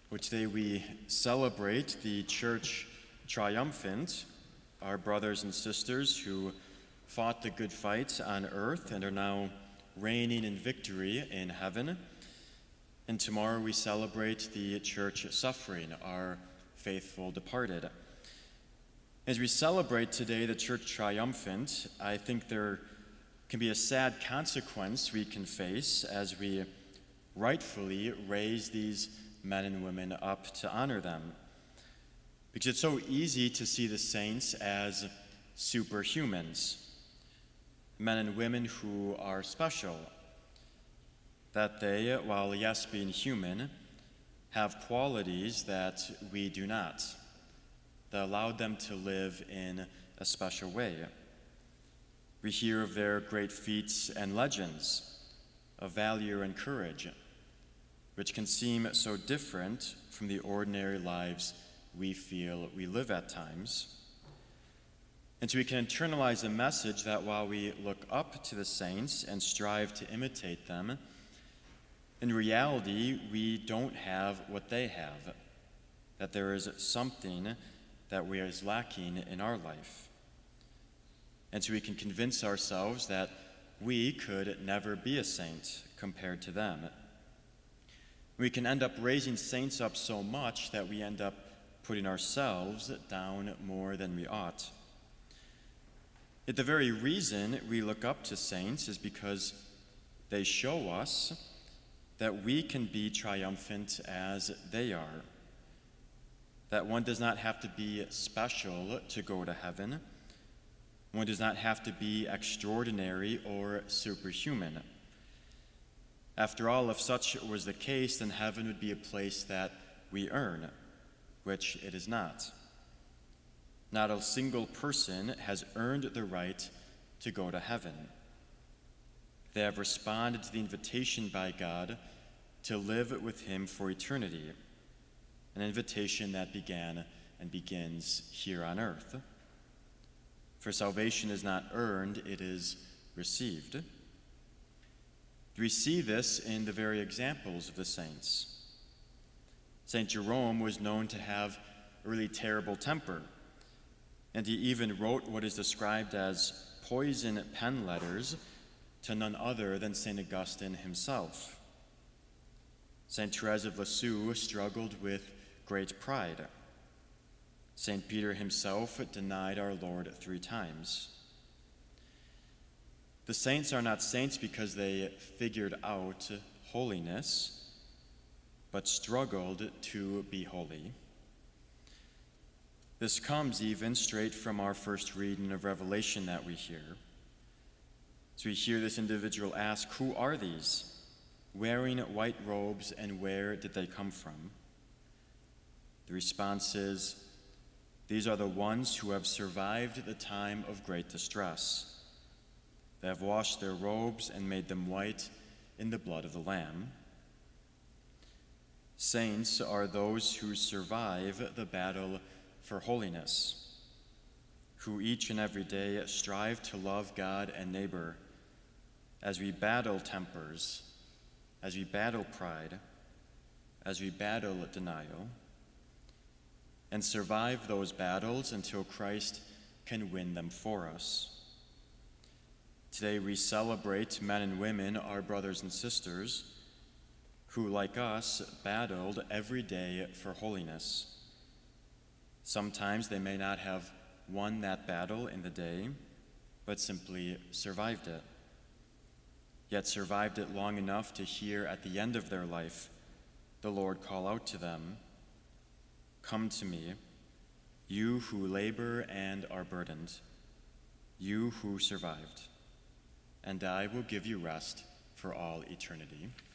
Well, today we celebrate the Church Triumphant, our brothers and sisters who fought the good fight on earth and are now reigning in victory in heaven. And tomorrow we celebrate the Church Suffering, our faithful departed. As we celebrate today the Church Triumphant, I think there can be a sad consequence we can face as we rightfully raise these men and women up to honor them. Because it's so easy to see the saints as superhumans, men and women who are special, that they, while yes being human, have qualities that we do not, that allowed them to live in a special way. We hear of their great feats and legends, of valor and courage, which can seem so different from the ordinary lives we feel we live at times. And so we can internalize the message that while we look up to the saints and strive to imitate them, in reality, we don't have what they have, that there is something that we are lacking in our life. And so we can convince ourselves that we could never be a saint compared to them. We can end up raising saints up so much that we end up putting ourselves down more than we ought. Yet the very reason we look up to saints is because they show us that we can be triumphant as they are, that one does not have to be special to go to heaven, one does not have to be extraordinary or superhuman. After all, if such was the case, then heaven would be a place that we earn, which it is not. Not a single person has earned the right to go to heaven. They have responded to the invitation by God to live with Him for eternity, an invitation that began and begins here on earth. For salvation is not earned, it is received. We see this in the very examples of the saints. St. Jerome was known to have a really terrible temper, and he even wrote what is described as poison pen letters to none other than St. Augustine himself. St. Therese of Lisieux struggled with great pride. St. Peter himself denied our Lord 3 times. The saints are not saints because they figured out holiness, but struggled to be holy. This comes even straight from our first reading of Revelation that we hear. So we hear this individual ask, "Who are these, wearing white robes, and where did they come from?" The response is, "These are the ones who have survived the time of great distress. They have washed their robes and made them white in the blood of the Lamb." Saints are those who survive the battle for holiness, who each and every day strive to love God and neighbor as we battle tempers, as we battle pride, as we battle denial, and survive those battles until Christ can win them for us. Today we celebrate men and women, our brothers and sisters, who, like us, battled every day for holiness. Sometimes they may not have won that battle in the day, but simply survived it. Yet survived it long enough to hear at the end of their life the Lord call out to them, "Come to me, you who labor and are burdened, you who survived, and I will give you rest for all eternity."